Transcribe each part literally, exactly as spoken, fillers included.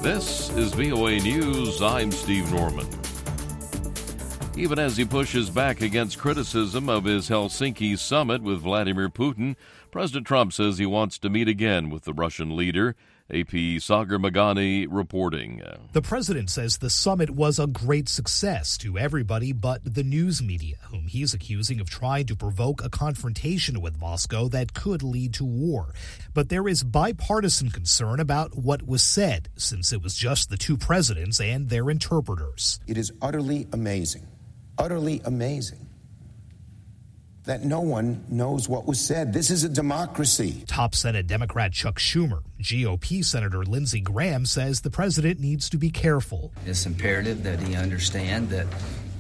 This is V O A News. I'm Steve Norman. Even as he pushes back against criticism of his Helsinki summit with Vladimir Putin, President Trump says he wants to meet again with the Russian leader. A P Sagar Meghani reporting. The president says the summit was a great success to everybody but the news media, whom he's accusing of trying to provoke a confrontation with Moscow that could lead to war. But there is bipartisan concern about what was said, since it was just the two presidents and their interpreters. It is utterly amazing, utterly amazing that no one knows what was said. This is a democracy. Top Senate Democrat Chuck Schumer, G O P Senator Lindsey Graham says the president needs to be careful. It's imperative that he understand that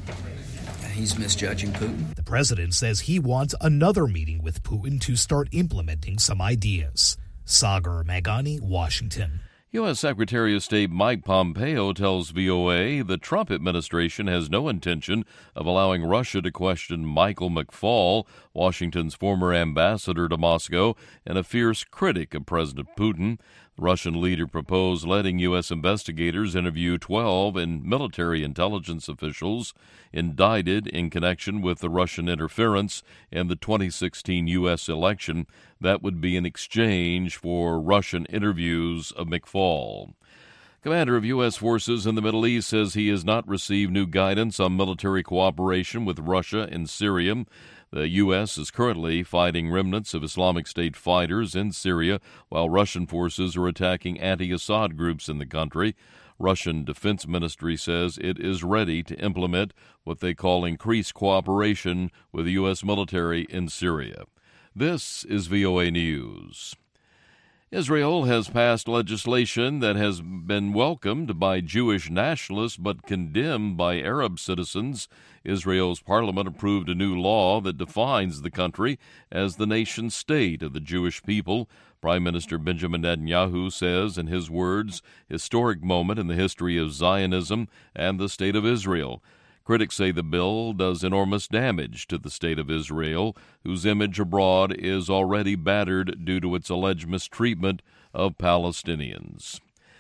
he's misjudging Putin. The president says he wants another meeting with Putin to start implementing some ideas. Sagar Meghani, Washington. U S. Secretary of State Mike Pompeo tells V O A the Trump administration has no intention of allowing Russia to question Michael McFaul, Washington's former ambassador to Moscow and a fierce critic of President Putin. The Russian leader proposed letting U S investigators interview twelve and military intelligence officials indicted in connection with the Russian interference in the twenty sixteen U S election. That would be in exchange for Russian interviews of McFaul. Commander of U S forces in the Middle East says he has not received new guidance on military cooperation with Russia in Syria. The U S is currently fighting remnants of Islamic State fighters in Syria, while Russian forces are attacking anti-Assad groups in the country. Russian Defense Ministry says it is ready to implement what they call increased cooperation with the U S military in Syria. This is V O A News. Israel has passed legislation that has been welcomed by Jewish nationalists but condemned by Arab citizens. Israel's parliament approved a new law that defines the country as the nation state of the Jewish people. Prime Minister Benjamin Netanyahu says, in his words, historic moment in the history of Zionism and the state of Israel. Critics say the bill does enormous damage to the state of Israel, whose image abroad is already battered due to its alleged mistreatment of Palestinians.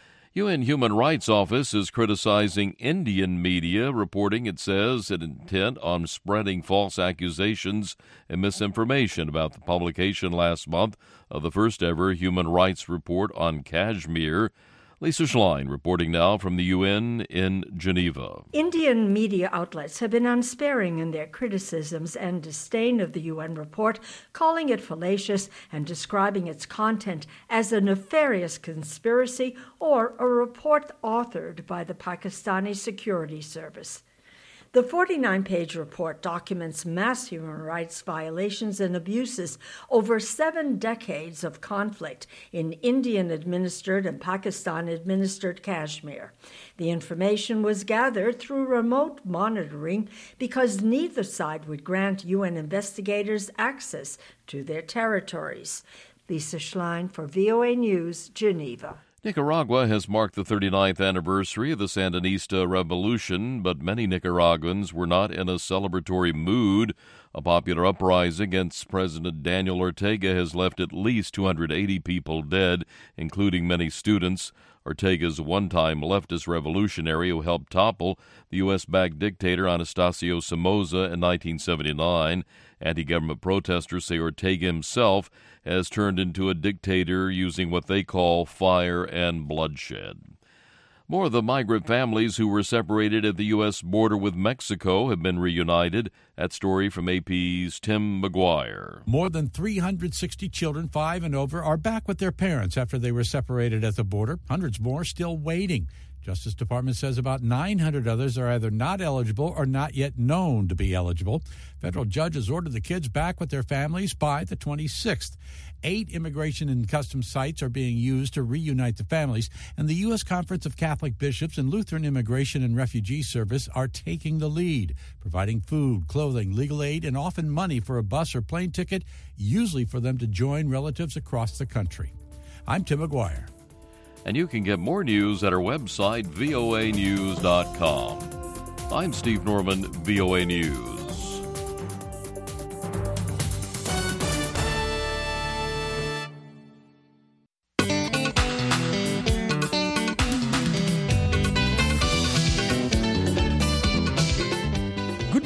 U N Human Rights Office is criticizing Indian media, reporting it says it intent on spreading false accusations and misinformation about the publication last month of the first-ever human rights report on Kashmir. Lisa Schlein reporting now from the U N in Geneva. Indian media outlets have been unsparing in their criticisms and disdain of the U N report, calling it fallacious and describing its content as a nefarious conspiracy or a report authored by the Pakistani Security Service. The forty-nine page report documents mass human rights violations and abuses over seven decades of conflict in Indian-administered and Pakistan-administered Kashmir. The information was gathered through remote monitoring because neither side would grant U N investigators access to their territories. Lisa Schlein for V O A News, Geneva. Nicaragua has marked the thirty-ninth anniversary of the Sandinista Revolution, but many Nicaraguans were not in a celebratory mood. A popular uprising against President Daniel Ortega has left at least two hundred eighty people dead, including many students. Ortega's one-time leftist revolutionary who helped topple the U S-backed dictator Anastasio Somoza in nineteen seventy-nine. Anti-government protesters say Ortega himself has turned into a dictator using what they call fire and bloodshed. More of the migrant families who were separated at the U S border with Mexico have been reunited. That story from A P's Tim McGuire. More than three hundred sixty children, five and over, are back with their parents after they were separated at the border. Hundreds more still waiting. Justice Department says about nine hundred others are either not eligible or not yet known to be eligible. Federal judges ordered the kids back with their families by the twenty-sixth. Eight immigration and customs sites are being used to reunite the families, and the U S Conference of Catholic Bishops and Lutheran Immigration and Refugee Service are taking the lead, providing food, clothing, legal aid, and often money for a bus or plane ticket, usually for them to join relatives across the country. I'm Tim McGuire. And you can get more news at our website, V O A news dot com. I'm Steve Norman, V O A News.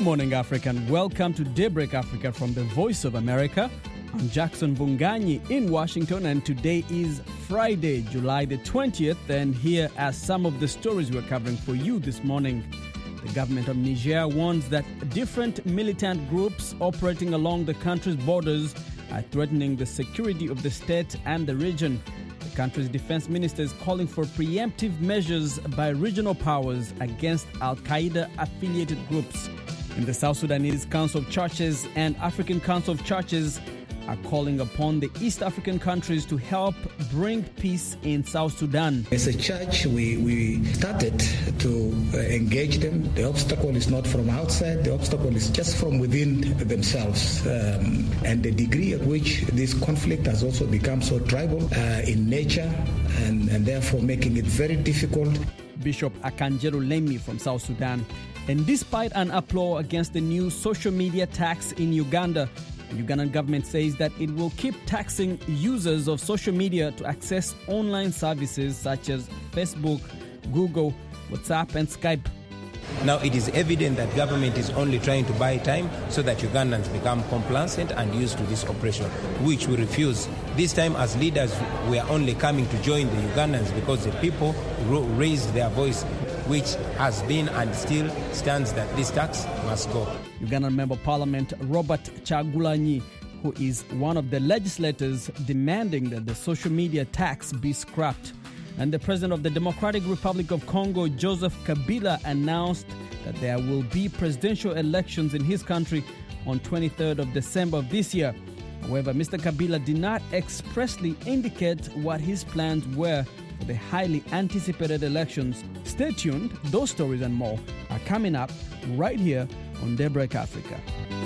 morning, Africa, and welcome to Daybreak Africa from the Voice of America. I'm Jackson Bunganyi in Washington, and today is Friday, July the twentieth, and here are some of the stories we're covering for you this morning. The government of Niger warns that different militant groups operating along the country's borders are threatening the security of the state and the region. The country's defense minister is calling for preemptive measures by regional powers against Al-Qaeda-affiliated groups. In the South Sudanese Council of Churches and African Council of Churches are calling upon the East African countries to help bring peace in South Sudan. As a church, we, we started to uh, engage them. The obstacle is not from outside, the obstacle is just from within themselves. Um, and the degree at which this conflict has also become so tribal uh, in nature and, and therefore making it very difficult. Bishop Akanjeru Lemi from South Sudan. And despite an uproar against the new social media tax in Uganda, the Ugandan government says that it will keep taxing users of social media to access online services such as Facebook, Google, WhatsApp and Skype. Now it is evident that government is only trying to buy time so that Ugandans become complacent and used to this operation, which we refuse. This time as leaders we are only coming to join the Ugandans because the people raised their voice, which has been and still stands that this tax must go. Ugandan Member of Parliament Robert Chagulanyi, who is one of the legislators demanding that the social media tax be scrapped. And the President of the Democratic Republic of Congo, Joseph Kabila, announced that there will be presidential elections in his country on twenty-third of December of this year. However, Mister Kabila did not expressly indicate what his plans were for the highly anticipated elections. Stay tuned, those stories and more are coming up right here on Daybreak Africa.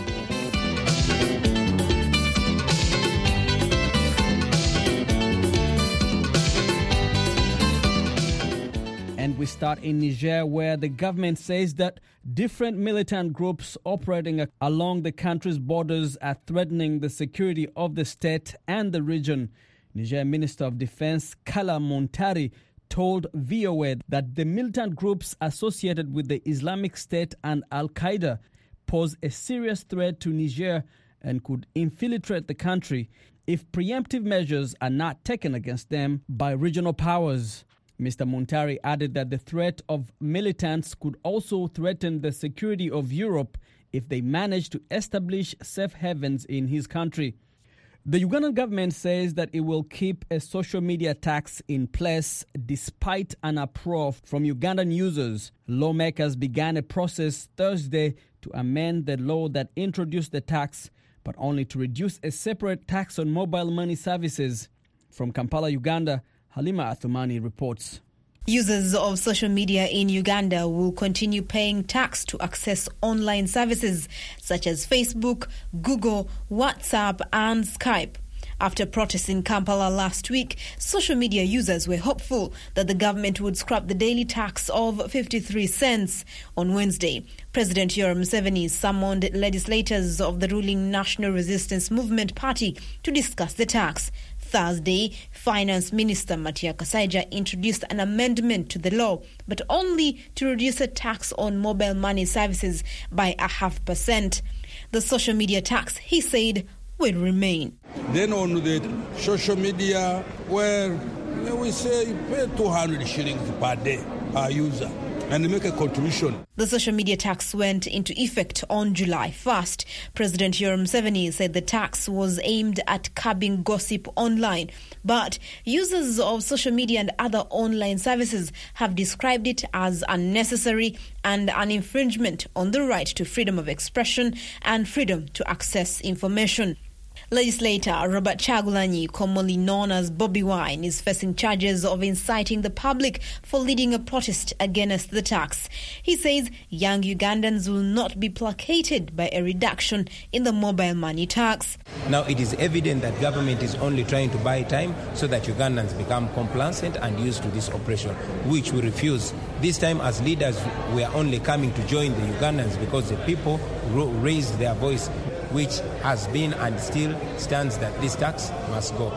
And we start in Niger, where the government says that different militant groups operating along the country's borders are threatening the security of the state and the region. Niger Minister of Defense Kala Montari told V O A that the militant groups associated with the Islamic State and Al-Qaeda pose a serious threat to Niger and could infiltrate the country if preemptive measures are not taken against them by regional powers. Mister Montari added that the threat of militants could also threaten the security of Europe if they manage to establish safe havens in his country. The Ugandan government says that it will keep a social media tax in place despite an uproar from Ugandan users. Lawmakers began a process Thursday to amend the law that introduced the tax, but only to reduce a separate tax on mobile money services. From Kampala, Uganda, Halima Athumani reports. Users of social media in Uganda will continue paying tax to access online services such as Facebook, Google, WhatsApp and Skype. After protests in Kampala last week, social media users were hopeful that the government would scrap the daily tax of fifty-three cents. On Wednesday, President Yoweri Museveni summoned legislators of the ruling National Resistance Movement Party to discuss the tax. Thursday, Finance Minister Matia Kasaija introduced an amendment to the law, but only to reduce a tax on mobile money services by a half percent. The social media tax, he said, will remain. Then on the social media, where we say you pay two hundred shillings per day per user and make a contribution. The social media tax went into effect on July first. President Yoweri Museveni said the tax was aimed at curbing gossip online, but users of social media and other online services have described it as unnecessary and an infringement on the right to freedom of expression and freedom to access information. Legislator Robert Chagulanyi, commonly known as Bobby Wine, is facing charges of inciting the public for leading a protest against the tax. He says young Ugandans will not be placated by a reduction in the mobile money tax. Now it is evident that government is only trying to buy time so that Ugandans become complacent and used to this operation, which we refuse. This time as leaders we are only coming to join the Ugandans because the people raised their voice, which has been and still stands that this tax must go.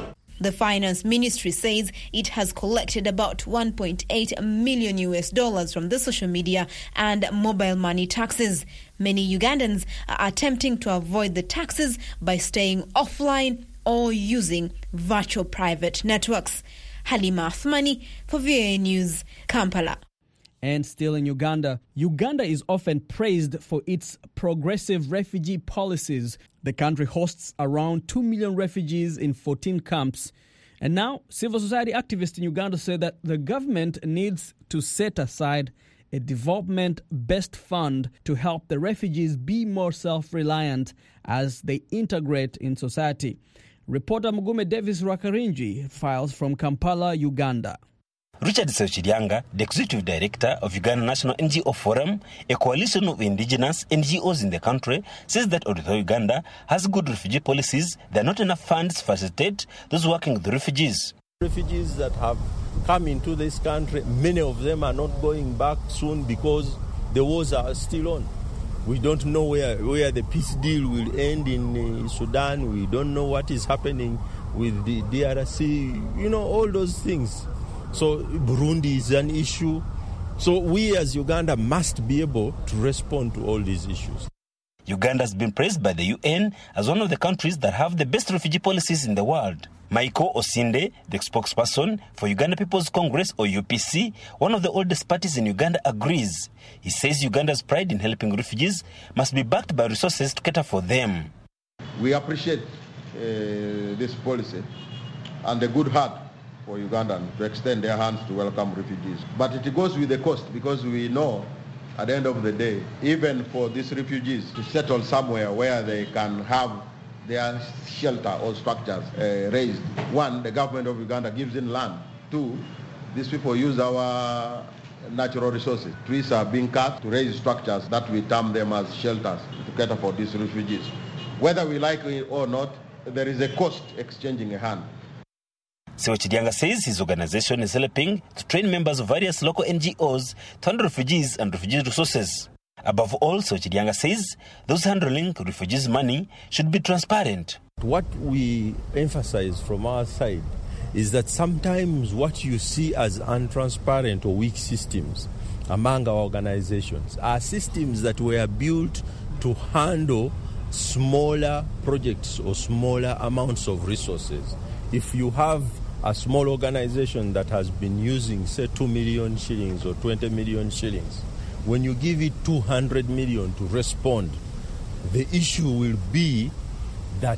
The finance ministry says it has collected about one point eight million U S dollars from the social media and mobile money taxes. Many Ugandans are attempting to avoid the taxes by staying offline or using virtual private networks. Halima Athmani for V O A News, Kampala. And still in Uganda, Uganda is often praised for its progressive refugee policies. The country hosts around two million refugees in fourteen camps. And now, civil society activists in Uganda say that the government needs to set aside a development-based fund to help the refugees be more self-reliant as they integrate in society. Reporter Mugume Davis Rwakarinji files from Kampala, Uganda. Richard Seuchiryanga, the executive director of Uganda National N G O Forum, a coalition of indigenous N G Os in the country, says that although Uganda has good refugee policies, there are not enough funds to facilitate those working with the refugees. Refugees that have come into this country, many of them are not going back soon because the wars are still on. We don't know where, where the peace deal will end in uh, Sudan. We don't know what is happening with the D R C, you know, all those things. So Burundi is an issue. So we as Uganda must be able to respond to all these issues. Uganda has been praised by the U N as one of the countries that have the best refugee policies in the world. Michael Osinde, the spokesperson for Uganda People's Congress or U P C, one of the oldest parties in Uganda, agrees. He says Uganda's pride in helping refugees must be backed by resources to cater for them. We appreciate uh, this policy and the good heart for Ugandans to extend their hands to welcome refugees. But it goes with the cost because we know at the end of the day, even for these refugees to settle somewhere where they can have their shelter or structures uh, raised. One, the government of Uganda gives in land. Two, these people use our natural resources. Trees are being cut to raise structures that we term them as shelters to cater for these refugees. Whether we like it or not, there is a cost exchanging a hand. Seuchiryanga says his organization is helping to train members of various local N G Os to handle refugees and refugee resources. Above all, Seuchiryanga says those handling refugees' money should be transparent. What we emphasize from our side is that sometimes what you see as untransparent or weak systems among our organizations are systems that were built to handle smaller projects or smaller amounts of resources. If you have a small organization that has been using, say, two million shillings or twenty million shillings, when you give it two hundred million to respond, the issue will be that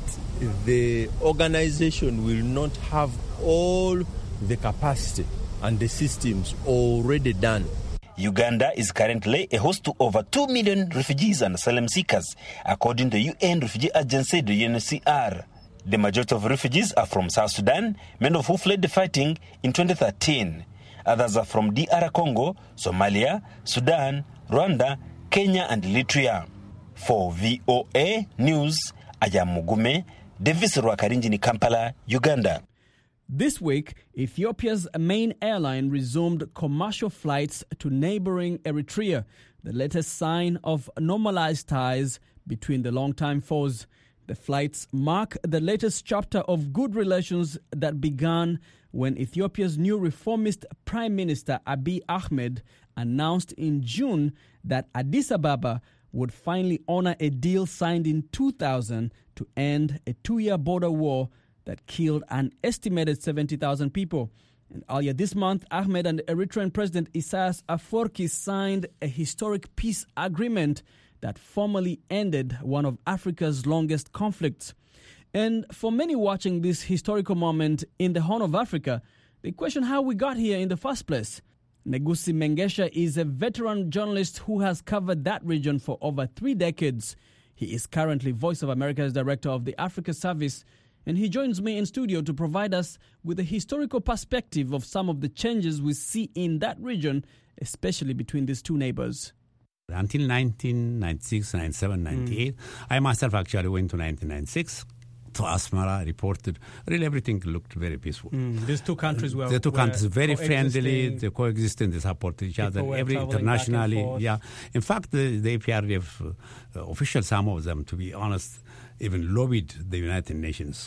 the organization will not have all the capacity and the systems already done. Uganda is currently a host to over two million refugees and asylum seekers, according to the U N Refugee Agency, the U N H C R. The majority of refugees are from South Sudan, many of who fled the fighting in twenty thirteen. Others are from D R Congo, Somalia, Sudan, Rwanda, Kenya, and Eritrea. For V O A News, I am Mugume Davis Rwakarinji, Kampala, Uganda. This week, Ethiopia's main airline resumed commercial flights to neighboring Eritrea, the latest sign of normalized ties between the longtime foes. The flights mark the latest chapter of good relations that began when Ethiopia's new reformist Prime Minister Abiy Ahmed announced in June that Addis Ababa would finally honor a deal signed in two thousand to end a two-year border war that killed an estimated seventy thousand people. And earlier this month, Ahmed and Eritrean President Isaias Afwerki signed a historic peace agreement that formally ended one of Africa's longest conflicts. And for many watching this historical moment in the Horn of Africa, they question how we got here in the first place. Negusi Mengesha is a veteran journalist who has covered that region for over three decades. He is currently Voice of America's director of the Africa Service, and he joins me in studio to provide us with a historical perspective of some of the changes we see in that region, especially between these two neighbors. Until nineteen ninety-six, ninety-seven, ninety-eight, mm. I myself actually went to nineteen ninety-six to Asmara, reported. Really, everything looked very peaceful. Mm. These two countries were the two were countries very friendly. They coexisting. They support each other. Every internationally, yeah. In fact, the, the A P R D F uh, officials, some of them, to be honest, even lobbied the United Nations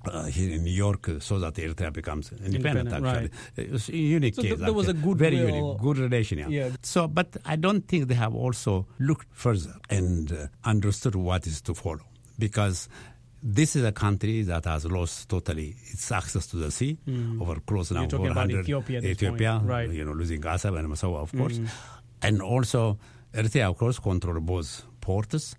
uh, here in New York uh, so that Eritrea becomes independent, Independent, actually. right. It was a unique So case. th- there was actually. a good Very will- unique, good relation, yeah. Yeah. So, but I don't think they have also looked further and uh, understood what is to follow, because this is a country that has lost totally its access to the sea Mm. over close now You're talking about four hundred Ethiopia at this Ethiopia, point, right. you know, losing Gaza and so of course. Mm. And also Eritrea, of course, control both ports.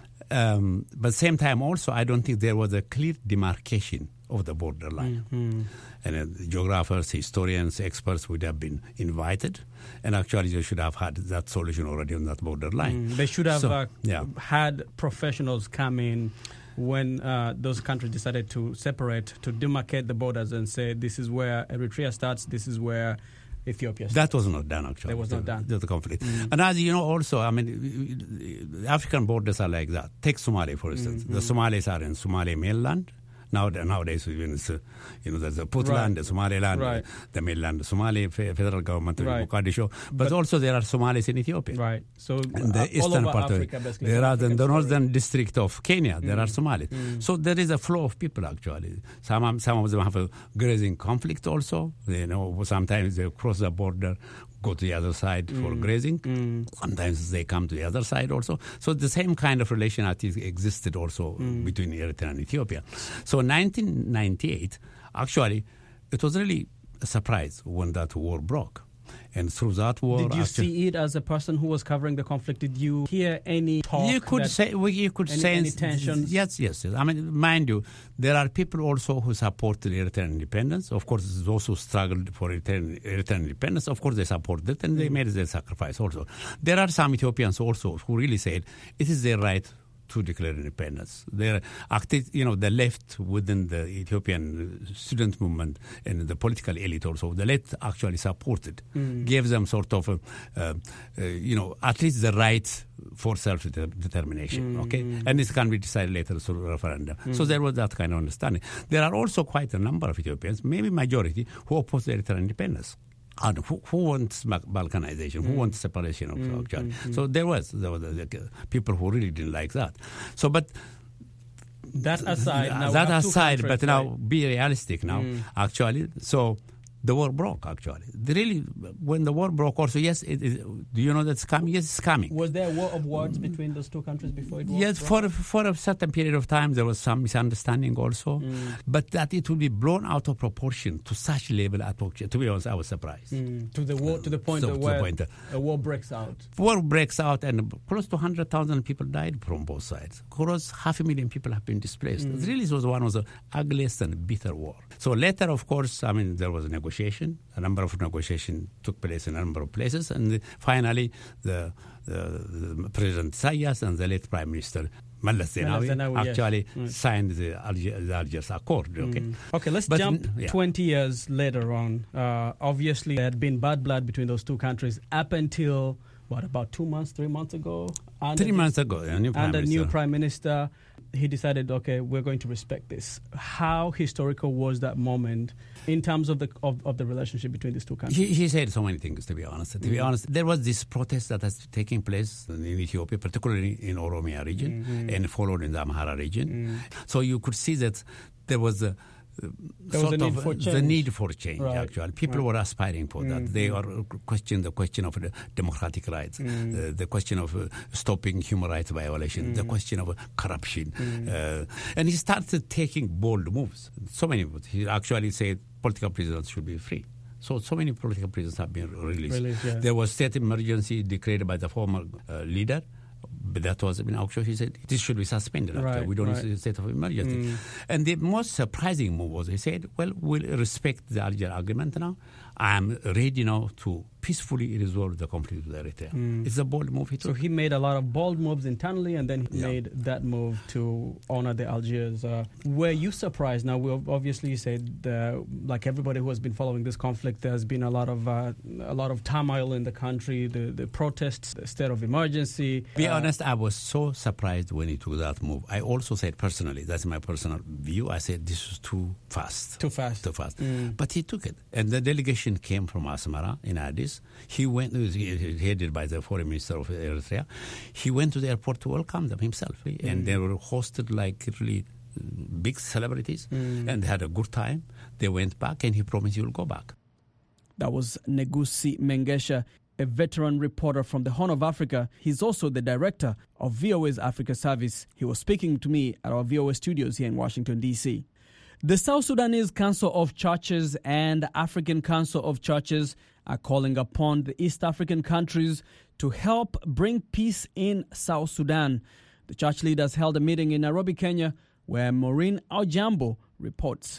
Um, but same time also, I don't think there was a clear demarcation of the borderline. Mm. And uh, geographers, historians, experts would have been invited. And actually, they should have had that solution already on that borderline. Mm. They should have So, uh, yeah. had professionals come in when uh, those countries decided to separate, to demarcate the borders and say, this is where Eritrea starts, this is where Ethiopia starts. That was not done, actually. That was not the, done. The, the conflict. Mm. And as you know, also, I mean, the African borders are like that. Take Somalia, for instance. Mm, The mm. Somalis are in Somali mainland. Now, nowadays, even it's, uh, you know, there's the Puntland, Right. the Somaliland, Right. the mainland, the Somali fe- federal government in Right. Mogadishu. But, But- also there are Somalis in Ethiopia. Right. So In the uh, all eastern over part Africa, of it. basically. There are African in the story. northern district of Kenya, there Mm. are Somalis. Mm. So there is a flow of people, actually. Some, some of them have a grazing conflict also. You know, sometimes they cross the border, go to the other side for Mm. grazing. Mm. Sometimes they come to the other side also. So the same kind of relation I think existed also Mm. between Eritrea and Ethiopia. So nineteen ninety-eight, actually, it was really a surprise when that war broke. And through that war, Did you actually, see it as a person who was covering the conflict? Did you hear any talk? you could that- say well, you could any, sense any tensions? Yes, yes, yes. I mean, mind you, there are people also who supported Eritrean independence. Of course, those who struggled for Eritrean, Eritrean independence. Of course, they supported it and they Mm. made their sacrifice also. There are some Ethiopians also who really said it is their right to declare independence. They're active, you know, the left within the Ethiopian student movement and the political elite also, the left actually supported, Mm. gave them sort of, a, uh, uh, you know, at least the right for self-determination, Mm. okay? And it can be decided later through referendum. Mm. So there was that kind of understanding. There are also quite a number of Ethiopians, maybe majority, who oppose the Eritrean independence. And who, who wants Ba- Balkanization? Who Mm. wants separation of Mm, actually? mm, mm. So there was, there was uh, people who really didn't like that. So, but That aside, now we that have two aside, countries, but now right? be realistic now. Mm. Actually, so the war broke. Actually, the really when the war broke, also yes, it, it, do you know that's coming? Yes, it's coming. Was there a war of words between those two countries before it was? Yes, for for a certain period of time there was some misunderstanding also, Mm. but that it will be blown out of proportion to such level at to be honest, I was surprised. Mm. To the war, to the point So, of to the where point, uh, a war breaks out. War breaks out and close to one hundred thousand people died from both sides. Close half a million people have been displaced. Mm. It really was one of the ugliest and bitter war. So later, of course, I mean, there was a negotiation. A number of negotiations took place in a number of places. And finally, the, the, the President Isaias and the late Prime Minister Meles Zenawi, Zenawi, yes. actually Right. signed the, Alger, the Algiers Accord. Okay, Mm. Okay, let's But, jump yeah. twenty years later on. Uh, obviously, there had been bad blood between those two countries up until, what, about two months, three months ago? Under Three the- months ago, a new Prime Under Minister. new Prime Minister, he decided, okay, we're going to respect this. How historical was that moment in terms of the of, of the relationship between these two countries? He, he said so many things, to be honest. To be Mhm. honest, there was this protest that has taken place in Ethiopia, particularly in Oromia region, Mhm. and followed in the Amhara region. Mm. So you could see that there was a uh, There was sort a need of for the change. need for change. Right. Actually, people Right. were aspiring for that. Mhm. They are questioning the question of the democratic rights, Mm. uh, the question of uh, stopping human rights violation, the Mm. question of uh, corruption, Mm. uh, and he started taking bold moves. So many moves. He actually said political prisoners should be free. So, so many political prisoners have been released. Released, yeah. There was state emergency declared by the former uh, leader. But that was, I mean, actually, he said this should be suspended. Actually. Right, we don't right. need a state of emergency. Mm. And the most surprising move was he said, well, we'll respect the Alger agreement now. I'm ready now to peacefully resolve the conflict with Eritrea. Mm. It's a bold move he So took. he made a lot of bold moves internally, and then he Yeah. made that move to honor the Algiers. Uh, were you surprised? Now, we obviously you said, uh, like everybody who has been following this conflict, there's been a lot of uh, a lot of turmoil in the country, the, the protests, the state of emergency. To be Uh, honest, I was so surprised when he took that move. I also said personally, that's my personal view, I said this was too fast. Too fast. Too fast. Mm. But he took it. And the delegation came from Asmara in Addis. He went, he was headed by the foreign minister of Eritrea. He went to the airport to welcome them himself. And they were hosted like really big celebrities, Mm. and they had a good time. They went back, and he promised he will go back. That was Negusi Mengesha, a veteran reporter from the Horn of Africa. He's also the director of V O A's Africa Service. He was speaking to me at our V O A studios here in Washington, D C. The South Sudanese Council of Churches and African Council of Churches are calling upon the East African countries to help bring peace in South Sudan. The church leaders held a meeting in Nairobi, Kenya, where Maureen Aujambo reports.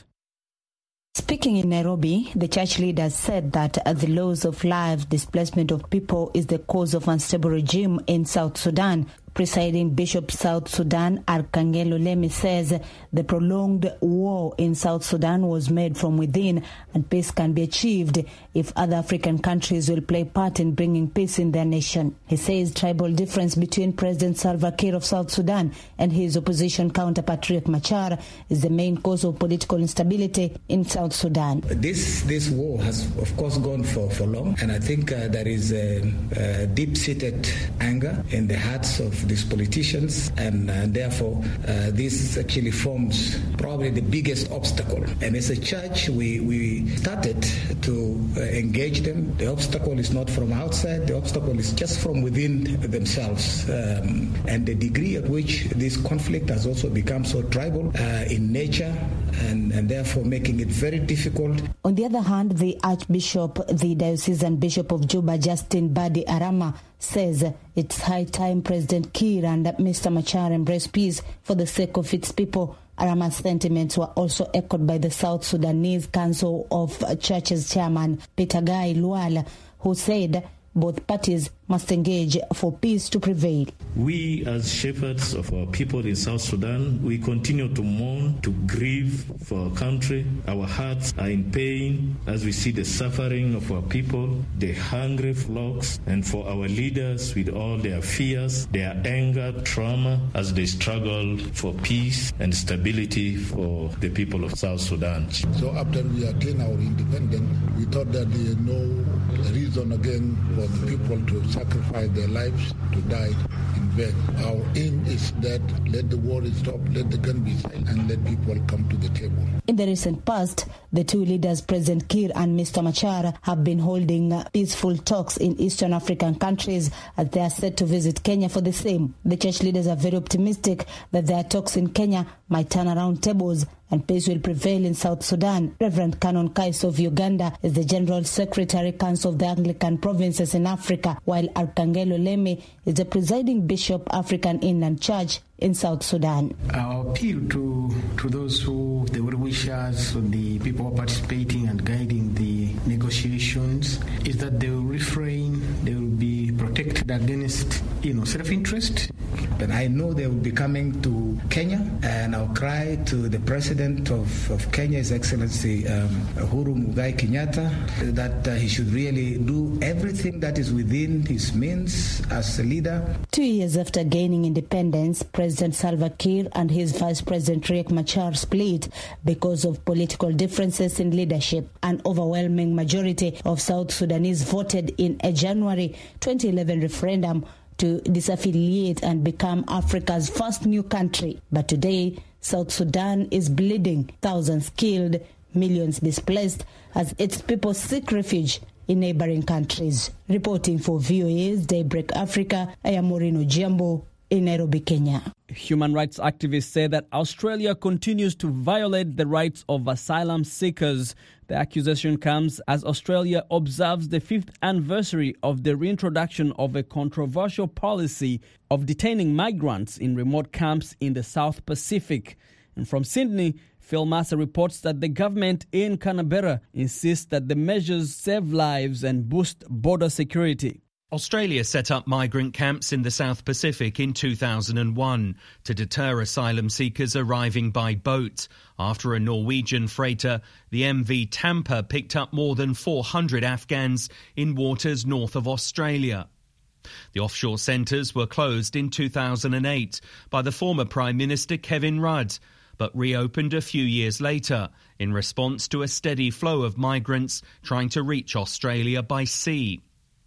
Speaking in Nairobi, the church leaders said that the loss of life, displacement of people is the cause of unstable regime in South Sudan. Presiding Bishop South Sudan, Arkangelo Lemi, says the prolonged war in South Sudan was made from within, and peace can be achieved if other African countries will play part in bringing peace in their nation. He says tribal difference between President Salva Kiir of South Sudan and his opposition counterpart Riek Machar is the main cause of political instability in South Sudan. This this war has, of course, gone for, for long, and I think uh, there is a, a deep-seated anger in the hearts of these politicians, and uh, therefore uh, this actually forms probably the biggest obstacle. And as a church, we, we started to uh, engage them. The obstacle is not from outside, the obstacle is just from within themselves. Um, and the degree at which this conflict has also become so tribal uh, in nature, and, and therefore making it very difficult. On the other hand, the Archbishop, the Diocesan Bishop of Juba, Justin Badi Arama, says it's high time President Kiir and Mister Machar embrace peace for the sake of its people. Arama's sentiments were also echoed by the South Sudanese Council of Churches chairman Peter Guy Lual, who said both parties must engage for peace to prevail. We, as shepherds of our people in South Sudan, we continue to mourn, to grieve for our country. Our hearts are in pain as we see the suffering of our people, the hungry flocks, and for our leaders with all their fears, their anger, trauma, as they struggle for peace and stability for the people of South Sudan. So after we attained our independence, we thought that there is no reason again for the people to sacrifice their lives to die in vain. Our aim is that let the war stop, let the gun be silent, and let people come to the table. In the recent past, the two leaders, President Kiir and Mister Machar, have been holding peaceful talks in Eastern African countries as they are set to visit Kenya for the same. The church leaders are very optimistic that their talks in Kenya might turn around tables and peace will prevail in South Sudan. Reverend Canon Kais of Uganda is the General Secretary Council of the Anglican Provinces in Africa, while Arkangelo Lemi is the presiding Bishop, African Inland Church in South Sudan. Our appeal to, to those who, the well-wishers, the people who are participating and guiding the negotiations, is that they will refrain, they will be protected against, you know, self-interest. But I know they will be coming to Kenya, and our cry to the President of, of Kenya, His Excellency um, Uhuru Muigai Kenyatta, that uh, he should really do everything that is within his means as a leader. Two years after gaining independence, President Salva Kiir and his Vice President Riek Machar split because of political differences in leadership. An overwhelming majority of South Sudanese voted in a January twenty eleven referendum to disaffiliate and become Africa's first new country. But today, South Sudan is bleeding, thousands killed, millions displaced as its people seek refuge in neighboring countries. Reporting for V O A's Daybreak Africa, I am Maureen Aujambo in Nairobi, Kenya. Human rights activists say that Australia continues to violate the rights of asylum seekers. The accusation comes as Australia observes the fifth anniversary of the reintroduction of a controversial policy of detaining migrants in remote camps in the South Pacific. And from Sydney, Phil Massa reports that the government in Canberra insists that the measures save lives and boost border security. Australia set up migrant camps in the South Pacific in two thousand one to deter asylum seekers arriving by boat after a Norwegian freighter, the M V Tampa, picked up more than four hundred Afghans in waters north of Australia. The offshore centres were closed in two thousand eight by the former Prime Minister Kevin Rudd, but reopened a few years later in response to a steady flow of migrants trying to reach Australia by sea.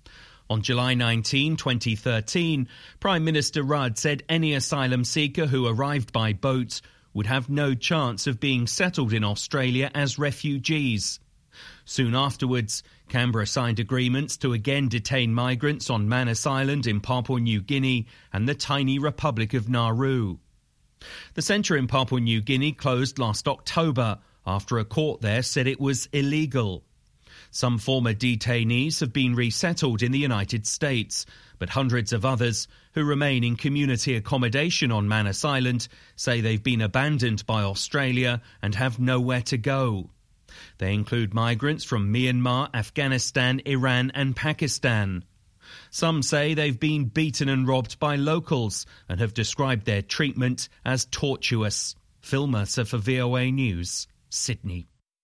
On July nineteenth, twenty thirteen, Prime Minister Rudd said any asylum seeker who arrived by boat would have no chance of being settled in Australia as refugees. Soon afterwards, Canberra signed agreements to again detain migrants on Manus Island in Papua New Guinea and the tiny Republic of Nauru. The centre in Papua New Guinea closed last October after a court there said it was illegal. Some former detainees have been resettled in the United States, but hundreds of others who remain in community accommodation on Manus Island say they've been abandoned by Australia and have nowhere to go. They include migrants from Myanmar, Afghanistan, Iran and Pakistan. Some say they've been beaten and robbed by locals and have described their treatment as tortuous. Phil Mercer for V O A News, Sydney.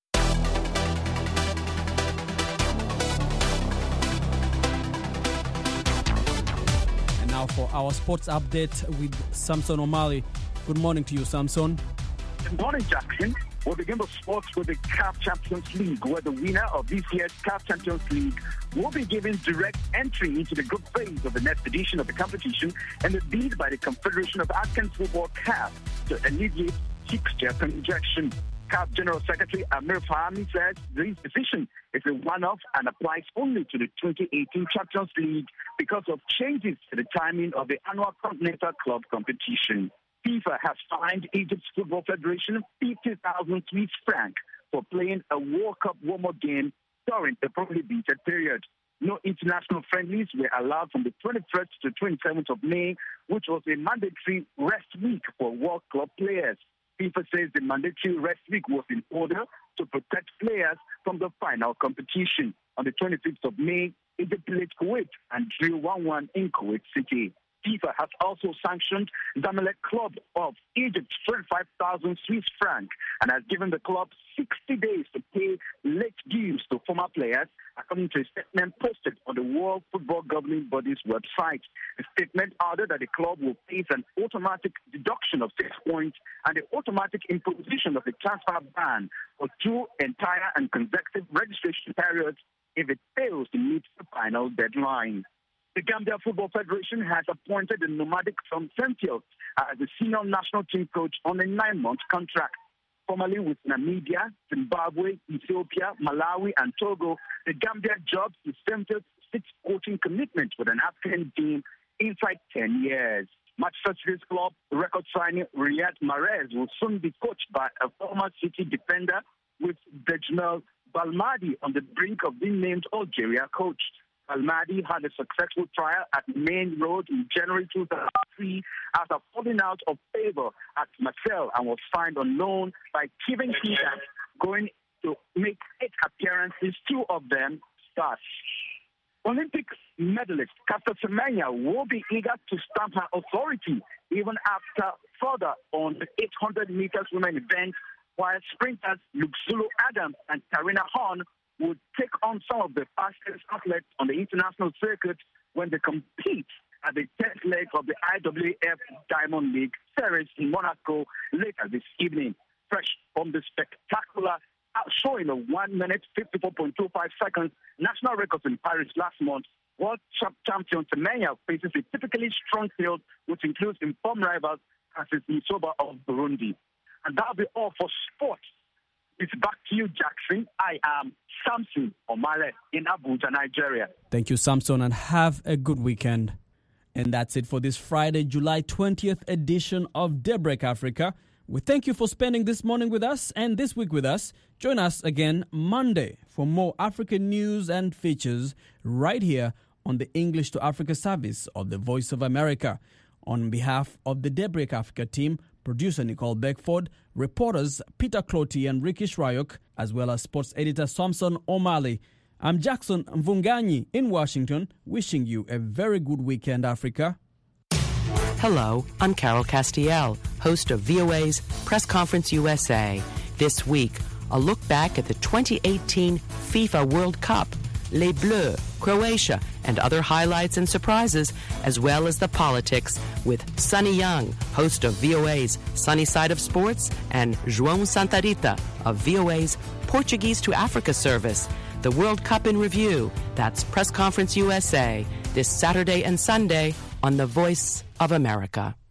And now for our sports update with Samson O'Malley. Good morning to you, Samson. Good morning, Jackson. We'll begin the sports with the C A F Champions League, where the winner of this year's C A F Champions League will be given direct entry into the group phase of the next edition of the competition, and the bid by the Confederation of African Football C A F to alleviate fixture congestion. C A F General Secretary Amir Fahmy says this decision is a one-off and applies only to the twenty eighteen Champions League because of changes to the timing of the annual Continental Club competition. FIFA has fined Egypt's Football Federation fifty thousand Swiss francs for playing a World Cup warm-up game during the prohibited period. No international friendlies were allowed from the twenty-first to twenty-seventh of May, which was a mandatory rest week for World Club players. FIFA says the mandatory rest week was in order to protect players from the final competition. On the twenty-fifth of May, Egypt played Kuwait and drew one one in Kuwait City. FIFA has also sanctioned Zamalek Club of Egypt twenty-five thousand Swiss francs and has given the club sixty days to pay late dues to former players, according to a statement posted on the World Football Governing Body's website. The statement added that the club will face an automatic deduction of six points and the automatic imposition of a transfer ban for two entire and consecutive registration periods if it fails to meet the final deadline. The Gambia Football Federation has appointed the nomadic Tom Sentiel as the senior national team coach on a nine-month contract. Formerly with Namibia, Zimbabwe, Ethiopia, Malawi, and Togo, the Gambia jobs is Sentiel's sixth coaching commitment with an African team inside ten years. Manchester City's club record signing Riyad Mahrez will soon be coached by a former City defender, with Dejmel Balmadi on the brink of being named Algeria coach. Almadi had a successful trial at Main Road in January two thousand three after falling out of favor at Marseille and was signed on loan by Kevin Keegan, going to make eight appearances, two of them starts. Olympic medalist Caster Semenya will be eager to stamp her authority even after further on the eight hundred meters women event, while sprinters Luxulu Adams and Karina Horn would take on some of the fastest athletes on the international circuit when they compete at the tenth leg of the I W F Diamond League series in Monaco later this evening. Fresh from the spectacular showing of one minute, fifty-four point two five seconds national records in Paris last month, world champion Semenya faces a typically strong field, which includes informed rivals Francis Misoba of Burundi. And that'll be all for sports. It's back to you, Jackson. I am Samson O'Malley in Abuja, Nigeria. Thank you, Samson, and have a good weekend. And that's it for this Friday, July twentieth edition of Daybreak Africa. We thank you for spending this morning with us and this week with us. Join us again Monday for more African news and features right here on the English to Africa service of the Voice of America. On behalf of the Daybreak Africa team, producer Nicole Beckford, reporters Peter Clotty and Ricky Shrayok, as well as sports editor Samson O'Malley, I'm Jackson Mvunganyi in Washington, wishing you a very good weekend, Africa. Hello, I'm Carol Castiel, host of V O A's Press Conference U S A. This week, a look back at the twenty eighteen FIFA World Cup, Les Bleus, Croatia, and other highlights and surprises, as well as the politics, with Sunny Young, host of V O A's Sunny Side of Sports, and João Santarita of V O A's Portuguese to Africa service. The World Cup in Review. That's Press Conference U S A, this Saturday and Sunday on the Voice of America.